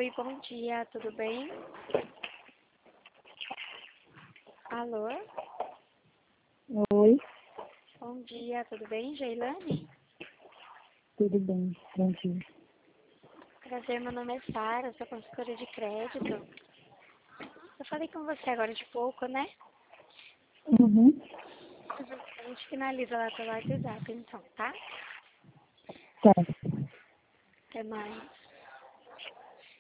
Oi, bom dia, tudo bem? Alô? Oi, Bom dia, tudo bem, Geilane? tudo bem, bom dia. Prazer, meu nome é Sara, sou consultora de crédito. Eu falei com você agora de pouco, né? Uhum, A gente finaliza lá pelo WhatsApp, então, tá? tá. Até mais.